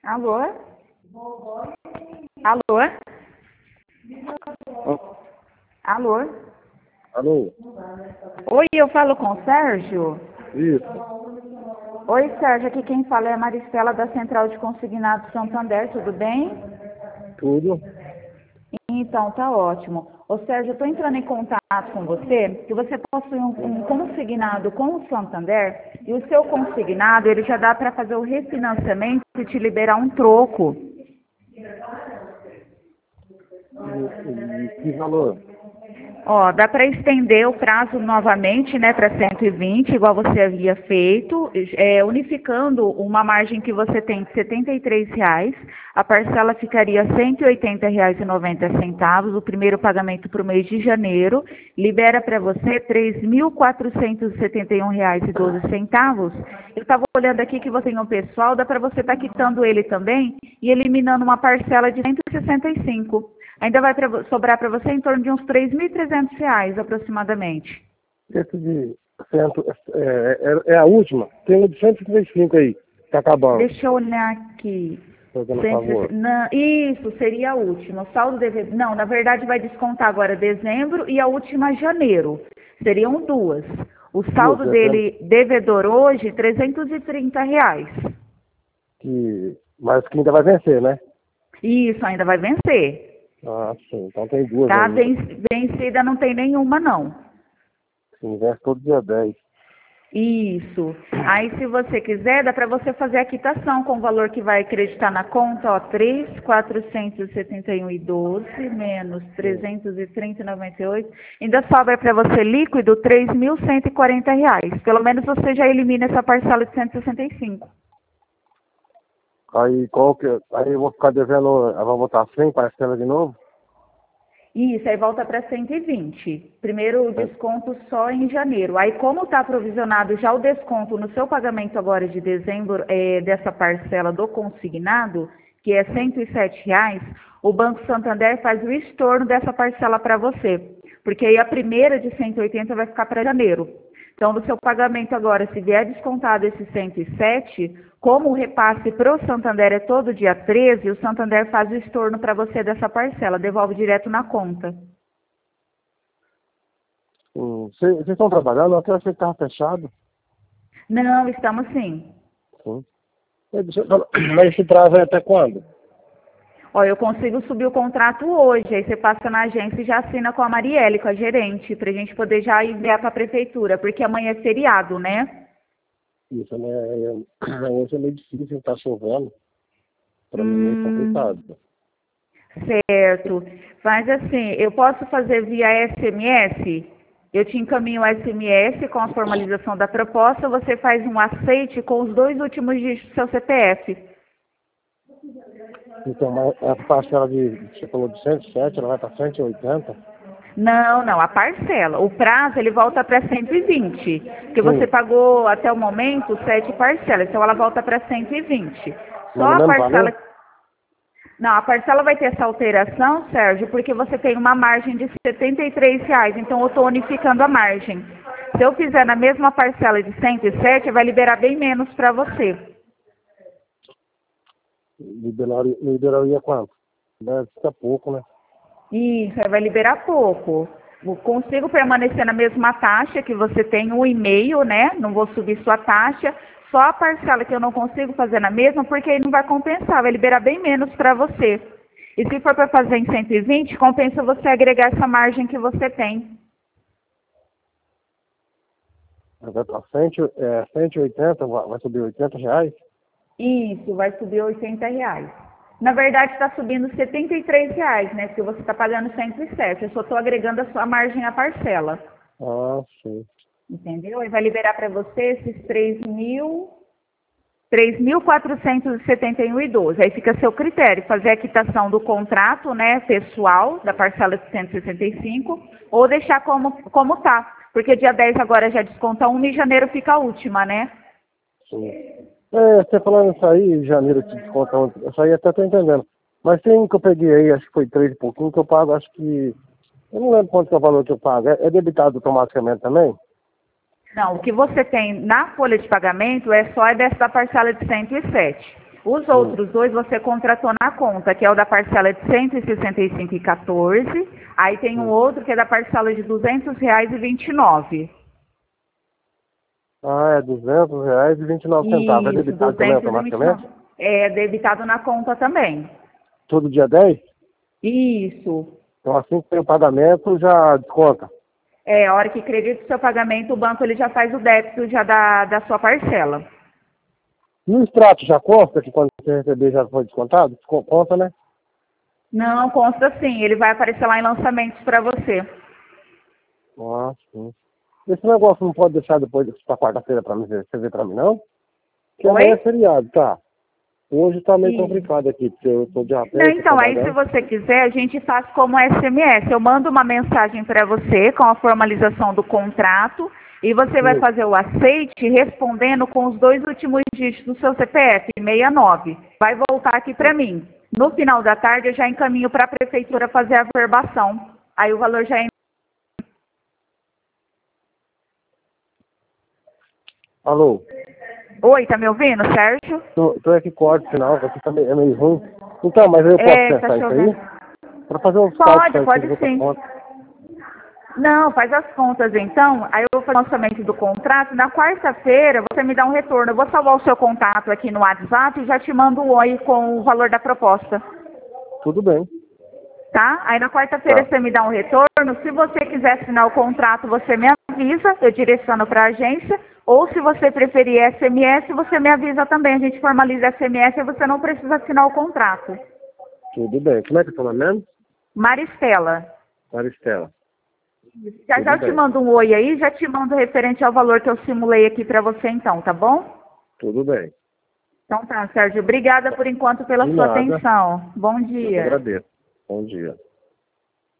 Alô? Alô? Alô? Alô? Oi, eu falo com o Sérgio? Isso. Oi, Sérgio, aqui quem fala é a Maristela da Central de Consignado Santander, tudo bem? Tudo? Então, tá ótimo. Ô Sérgio, eu estou entrando em contato com você, que você possui um consignado com o Santander, e o seu consignado, ele já dá para fazer o refinanciamento e te liberar um troco. E que valor? Ó, dá para estender o prazo novamente, né, para 120, igual você havia feito, unificando uma margem que você tem de R$ 73, a parcela ficaria R$ 180,90, o primeiro pagamento para o mês de janeiro, libera para você R$ 3.471,12. Eu estava olhando aqui que você tem um pessoal, dá para você estar quitando ele também e eliminando uma parcela de 165. Ainda vai sobrar para você em torno de uns R$ 3.300 aproximadamente. Esse de cento, é a última. Tem um de 135 aí, tá acabando. Deixa eu olhar aqui. Fazendo favor. Não, isso, seria a última. O saldo deve... Não, na verdade vai descontar agora dezembro e a última janeiro. Seriam duas. O saldo dele devedor hoje, R$ 330. Mas que ainda vai vencer, né? Isso, ainda vai vencer. Ah, sim. Então tem duas Tá, ainda. vencida não tem nenhuma, não. Sim, vence todo dia 10. Isso. Aí, se você quiser, dá para você fazer a quitação com o valor que vai acreditar na conta, ó, 3.471,12 menos 330,98. Ainda sobra para você líquido R$ 3.140. Pelo menos você já elimina essa parcela de 165. Aí aí eu vou ficar devendo, eu vou botar 100 parcela de novo? Isso, aí volta para 120. Primeiro o desconto só em janeiro. Aí, como está provisionado já o desconto no seu pagamento agora de dezembro, dessa parcela do consignado, que é R$ 107, o Banco Santander faz o estorno dessa parcela para você. Porque aí a primeira de 180 vai ficar para janeiro. Então, no seu pagamento agora, se vier descontado esse 107, como o repasse para o Santander é todo dia 13, o Santander faz o estorno para você dessa parcela, devolve direto na conta. Vocês estão trabalhando? Eu até achei que estava fechado. Não, estamos sim. Sim. Mas esse prazo é até quando? Ó, eu consigo subir o contrato hoje, aí você passa na agência e já assina com a Marielle, com a gerente, para a gente poder já enviar para a prefeitura, porque amanhã é feriado, né? Isso, né? Hoje é meio difícil, tá chovendo. Para mim é complicado. Certo. Mas assim, eu posso fazer via SMS? Eu te encaminho o SMS com a formalização da proposta, você faz um aceite com os 2 últimos dígitos do seu CPF. Então, a parcela você falou de 107, ela vai para 180? Não, a parcela. O prazo ele volta para 120, porque você pagou até o momento 7 parcelas, então ela volta para 120. Só a parcela. Não, a parcela vai ter essa alteração, Sérgio, porque você tem uma margem de R$ 73, então eu estou unificando a margem. Se eu fizer na mesma parcela de 107, vai liberar bem menos para você. Liberaria quanto? Deve ficar pouco, né? Isso, aí vai liberar pouco. Eu consigo permanecer na mesma taxa que você tem, 1,5, né? Não vou subir sua taxa. Só a parcela que eu não consigo fazer na mesma, porque aí não vai compensar, vai liberar bem menos para você. E se for para fazer em 120, compensa você agregar essa margem que você tem. Vai para 180, vai subir R$ 80? Isso, vai subir R$ 80. Na verdade, está subindo R$ 73, né? Porque você está pagando 107. Eu só estou agregando a sua margem à parcela. Ah, sim. Entendeu? E vai liberar para você esses 3.471,12. Aí fica a seu critério, fazer a quitação do contrato, né, pessoal, da parcela de 165, ou deixar como tá. Porque dia 10 agora já desconta uma e janeiro fica a última, né? Sim. Você falando isso aí, em janeiro te desconta, isso aí até tô entendendo. Mas tem um que eu peguei aí, acho que foi 3 e pouquinho, que eu pago, acho que... Eu não lembro quanto que é o valor que eu pago. É debitado automaticamente também? Não, o que você tem na folha de pagamento é só dessa parcela de 107. Os outros dois você contratou na conta, que é o da parcela de R$ 165,14. Aí tem um outro que é da parcela de R$ 200,29. Ah, é R$ 200,29. É Isso, debitado também 229. automaticamente? É debitado na conta também. Todo dia 10? Isso. Então assim que tem o pagamento, já desconta. É, a hora que acredita o seu pagamento, o banco ele já faz o débito já da sua parcela. E o extrato já consta que quando você receber já foi descontado? Conta, né? Não, consta sim, ele vai aparecer lá em lançamentos para você. Ah, sim. Esse negócio não pode deixar depois pra quarta-feira pra mim, você ver pra mim, não? Porque amanhã é Oi? feriado, tá? Hoje tá meio Isso. complicado aqui, porque eu tô de Não, repente então, aí se trabalhando. você quiser, a gente faz como SMS. Eu mando uma mensagem para você com a formalização do contrato e você vai Sim. fazer o aceite respondendo com os 2 últimos dígitos do seu CPF, 69. Vai voltar aqui para mim. No final da tarde eu já encaminho para a prefeitura fazer a verbação. Aí o valor já é... Alô? Oi, tá me ouvindo, Sérgio? Tô aqui com o áudio final, aqui tá é meio ruim. Então, mas eu posso É, tá testar isso chovendo. aí? Pra fazer uns cálculos Pode, aí, pode fazer outra sim. conta. Não, faz as contas então. Aí eu vou fazer o lançamento do contrato. Na quarta-feira você me dá um retorno. Eu vou salvar o seu contato aqui no WhatsApp e já te mando um oi com o valor da proposta. Tudo bem. Tá? Aí na quarta-feira Tá. você me dá um retorno. Se você quiser assinar o contrato, você me avisa, eu direciono para a agência. Ou se você preferir SMS, você me avisa também. A gente formaliza SMS e você não precisa assinar o contrato. Tudo bem. Como é que é o seu nome mesmo? Maristela. Maristela. Já já Tudo eu te bem. mando um oi aí, já te mando referente ao valor que eu simulei aqui para você então, tá bom? Tudo bem. Então tá, Sérgio. Obrigada por enquanto pela De sua nada. atenção. Bom Eu que dia. agradeço. Bom dia.